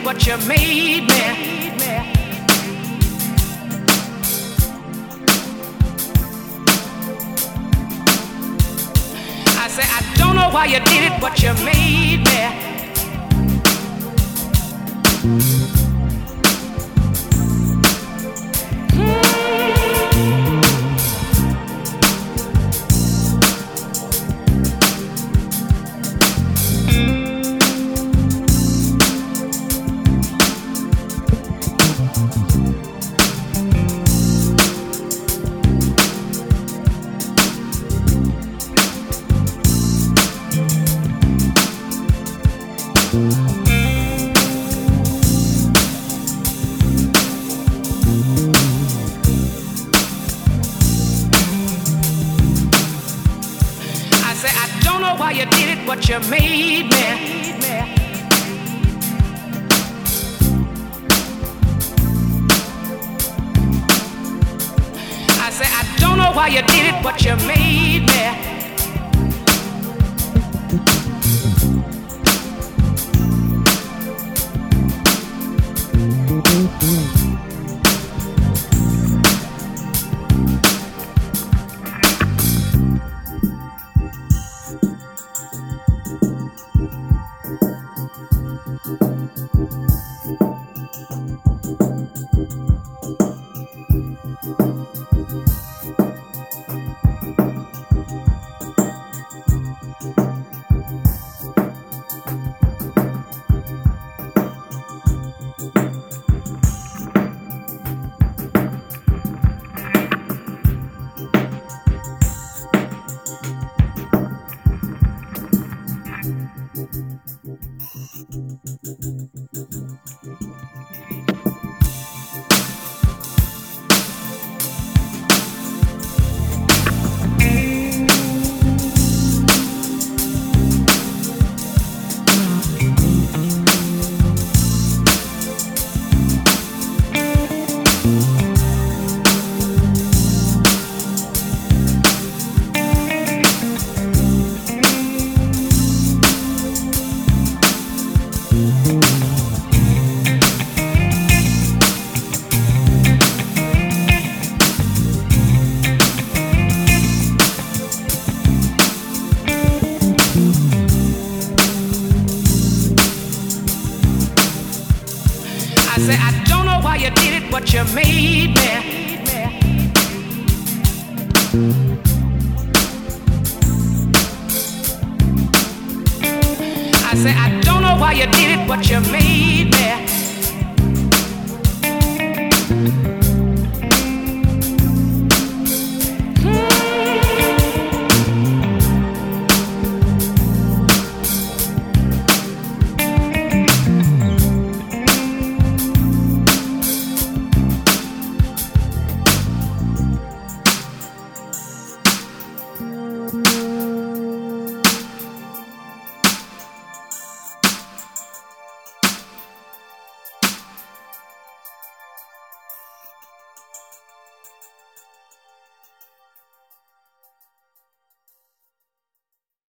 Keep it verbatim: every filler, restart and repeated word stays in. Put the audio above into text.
but you made me. I say I don't know why you did it, but you made me. Why you did it, but you made me. I say I don't know why you did it, but you made me. I say I don't know why you did it, but you made me. I say I don't know why you did it, but you made me.